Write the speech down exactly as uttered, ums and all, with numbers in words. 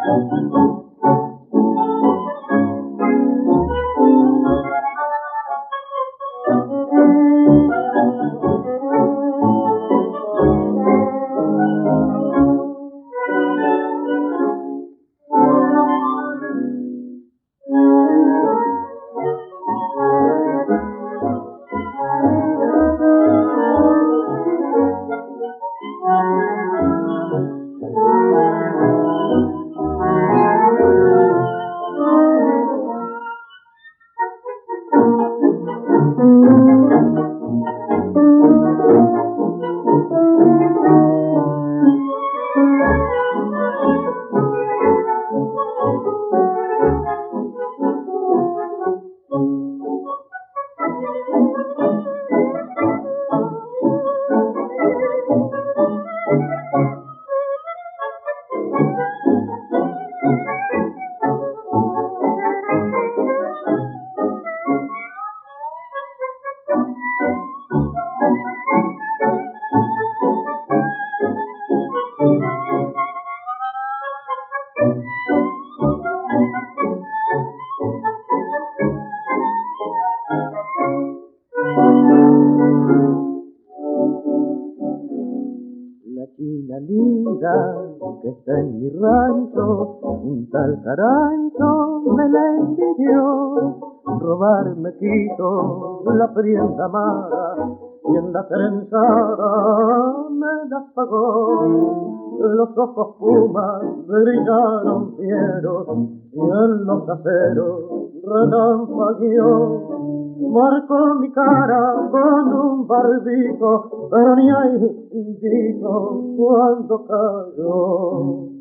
La china linda que está en mi rancho, un tal Carancho me la envidió. Robarme quiso la prenda amada y en la trenzada me la pagó. Los ojos pumas brillaron fieros y en los aceros relampagueó. Marcó mi cara con un barbijo, pero ni ahí dijo cuando cayó.